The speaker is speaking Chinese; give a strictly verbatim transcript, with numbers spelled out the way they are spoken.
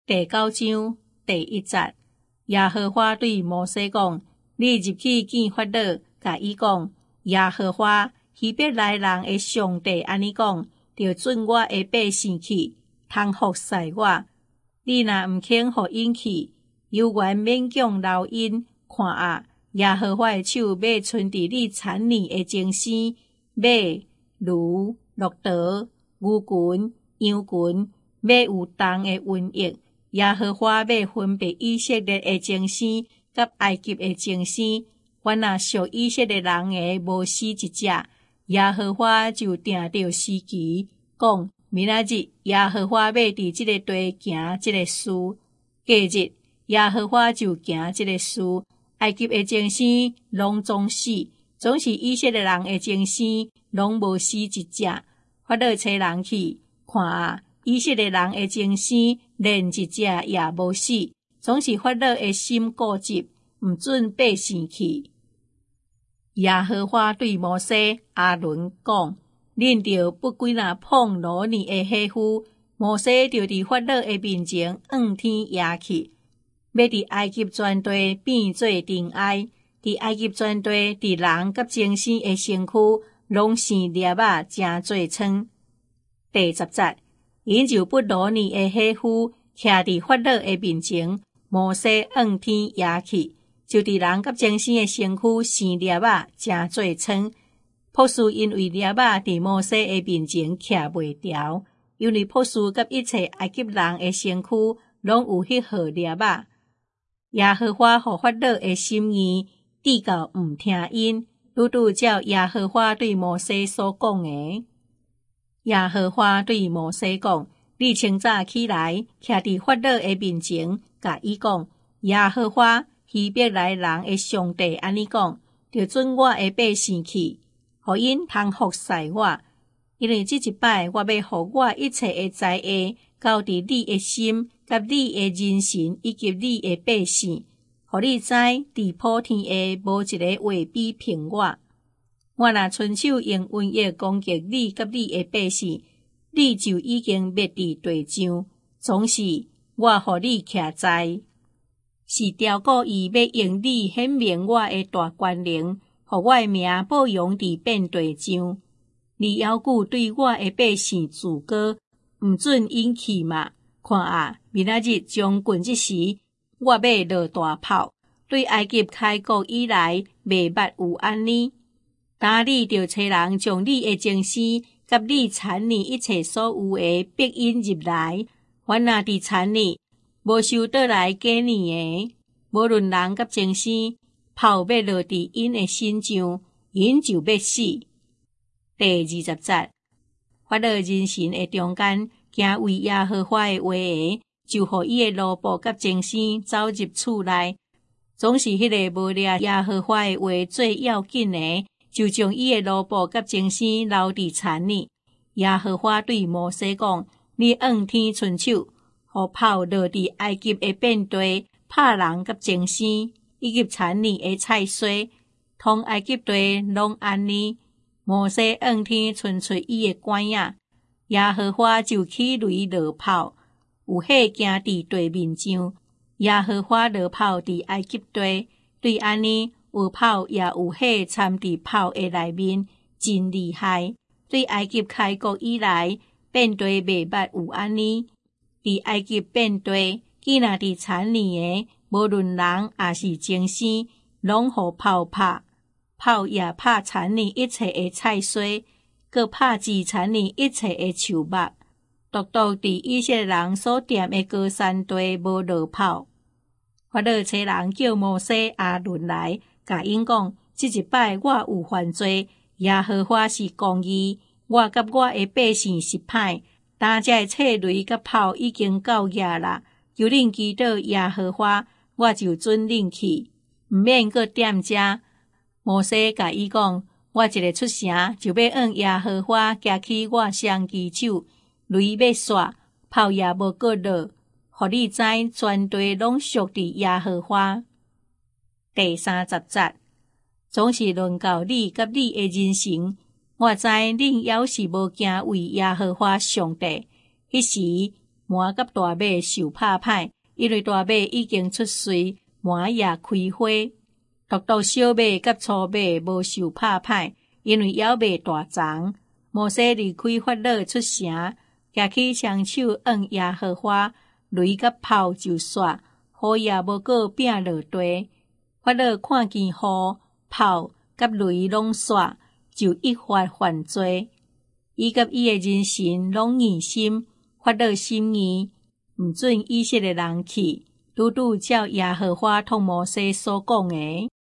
第九章第一节，耶和华对摩西讲：你入去见法老，甲伊讲，耶和华希伯来人的上帝安尼讲，着准我的百姓去，通服侍我。你若毋肯互因去，犹原勉强留因。看啊，耶和华的手要伸伫你产年的精生，马、驴、骆驼、牛群、羊群，要有重的瘟疫。耶和华要分别以色列的精生，甲埃及的精生。凡若属以色列人的，无死一只。耶和华就定着时期，讲明仔日耶和华要伫即个地行即个事。隔日耶和华就行即个事。埃及的精生拢总死，总是以色列人的精生拢无死一只。法老找人去，看啊，以色列人的精生连一只也无死，总是法老的心固执，毋准百姓去。耶和华对摩西、阿伦讲：恁着不几若碰罗尼的媳妇。摩西就伫法老的面前仰天压去，要伫埃及全地变做尘埃。伫埃及全地，伫人甲精生的身躯，拢生粒仔真做疮。第十节，因就不罗尼的媳妇徛伫法老的面前，摩西仰天压去，就伫人甲精生的身躯生粒仔真做疮。波斯因为粒仔伫摩西的面前徛袂牢，因为波斯甲一切埃及人的身躯拢有迄号粒仔。耶和华互法老的心意抵到毋听因，拄拄照耶和华对摩西所讲的。耶和华对摩西讲：你清早起来，徛伫法老的面前，甲伊讲：耶和华希伯来人的上帝安尼讲，着准我的百姓去，互因通服侍我。因为即一摆我要互我一切的知识交伫你的心，甲你的人神以及你的百姓，互你知伫普天下无一个话比凭我。我若伸手用瘟疫攻击你甲你的百姓，你就已经灭伫地上，总是我互你徛在，是雕故意要用你显明我的大权能，互我的名报扬伫遍地上。你犹久对我的百姓自高，毋准因去嘛。看啊，明仔日将近即时，我要落大炮，对埃及开国以来，未捌有安尼。当你着找人将你的精生，甲你产年一切所有的逼引入来。凡若伫产年无收倒来过年的，无论人甲精生，炮要落伫因的身上，因就要死。第二十节，法老人神的中间，行为耶和华的话的，就互伊的奴仆甲精生走入厝内。总是迄个无掠耶和华的话最要紧的，就将伊的奴仆甲精生留伫田里。耶和华对摩西讲：你仰天伸手，互炮落伫埃及的遍地，拍人甲精生，以及田里的菜蔬，通埃及地拢安尼。摩西仰天伸出伊的管仔，耶和华就起雷落炮，有火行伫地面上。耶和华落炮伫埃及地，对安尼有炮也有火掺伫炮的内面，真厉害。对埃及开国以来，遍地未捌有安尼。伫埃及遍地，既若伫田里的，无论人也是精生，拢互炮拍。炮也拍田里一切的菜蔬，佮拍治田里一切的树木。独独伫以色列人所踮的高山地无落炮。法老找人叫摩西、阿伦来，甲因讲：即一摆我有犯罪，耶和华是公义，我甲我的百姓是歹。当遮的册雷甲炮已经到野啦，求恁祈祷耶和华，我就准恁去，毋免阁踮遮。摩西甲伊讲：我一个出城，就要向耶和华举起我双支手，雷要煞，炮也无阁落，互你知全地拢属伫耶和华。第三十节，总是论到你甲你的人生，我知恁犹是无敬畏耶和华上帝。迄时麻甲大马受拍歹，因为大马已經出水，麻也開花。獨獨小馬甲粗馬無受拍歹，因為猶未大長。摩西離開法老出城，舉起雙手按耶和華，雷甲炮就煞，雨也無個摒落地。法老看見雨、炮甲雷攏煞，就一發犯罪。伊甲伊的人神攏硬心，法老心硬，毋准以色列人去，拄拄照耶和華同摩西所講的。